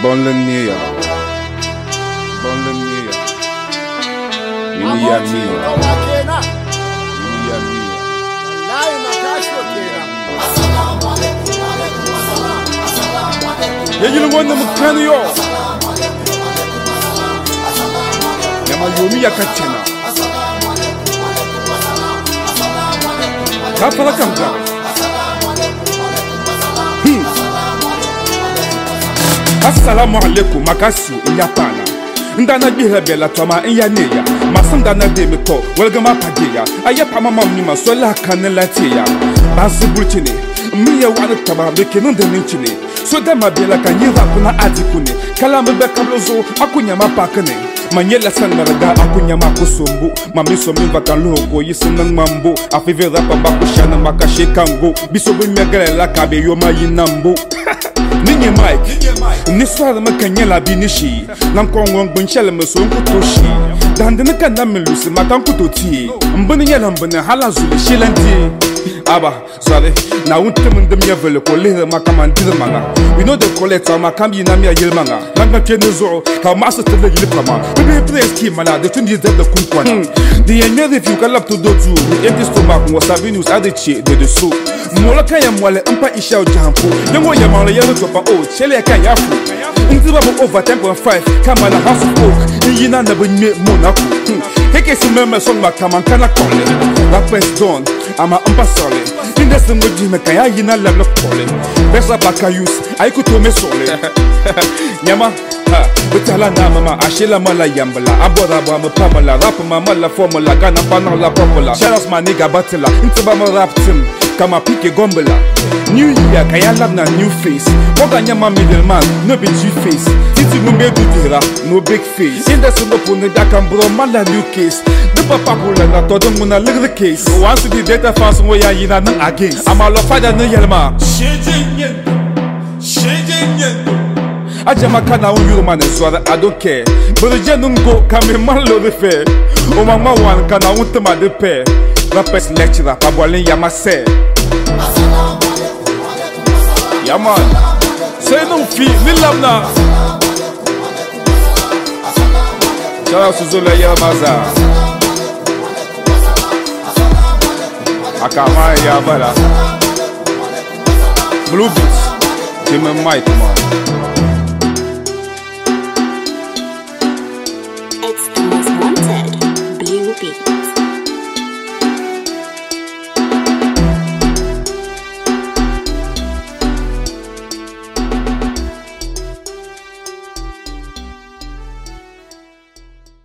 Bonlenia. Bonlenia. Mia. You want them to tell you. Yamayomi Yakachena. Kapala Kamka. Assalamu alaikum, Makasu, Yapana. Ndana Bihebela Toma in Yaneya. Masandana Demiko, Welgama Pagia. Ayapama Mamma Sola Canelatia. Bansu Burchini. Mia Wanatama, making the Ninchini. So that my Bella can you up on Atikuni. Kalamba Bekablozo, Akunyama Pakane. Manyela Sanaraga, Akunyama Kusumbu. Mamiso Miva Kaloko, Yisan Mambo. Afivera Pabakushana Makashi Kango. Bisobu Megala Kabe Yoma Yinambo. Ninye Mike, Niswa Makanyela Binishi, Lankong Bunchela Musonkutoshi, Dandaka Namelus, Matankuti, Mbunyalam Halazuli, Shilanti. Abba, sorry, now won't tell them the Yavel, Coletta Makaman Dilmanga. We know the collector Makambi Namia Yilmanga, Langa Kenezo, how master to the Yilpama, the place Kimana, the 20 years of the Kukwana. The end if you can up to do two, the empty stomach was Sabinus Adichi, the soup. Molakayam Wale Umpa Ishao Jampo, Yango Yamala Yalutopa, oh, Chele Kayafu, into over 10.5, Kamala House of Oak, Yina Nabu Monaco. Take a similar song Makaman Kana Kole, Rappers Dawn. I'm a solid. In the same way, Jimmy Yina level of calling. Bessa Bacayus, I could tell me solid. Yama, with Talanama, Ashila Mala Yambala, Abodabama Pamela, Rapamala Formula, Gana Panala Popola, Sharas Maniga Batilla, Intabama Raptim, Kama Piki Gombola. New Year, Kayalabna, new face. Oganyama middleman, no big face. Titi Mumbe Dudira, no big face. In the same way, Dakambro, Mala new case. The Papa Pula, told them when I look the case. Once the data fast way I in against. I'm a lofada no Yelma. Ajamakana, you man, so I don't care. But the Janum go come in Malo the fair. Oh, Mamma one can I want them at the pair. Rappers lecturer, Pabwale Yamase. Yaman, say no fee, Nilamna. Shout out to Zola Yamaza. Akama Yabala. Blue Beats, Jim and Mike, man. It's the most wanted Blue Beats.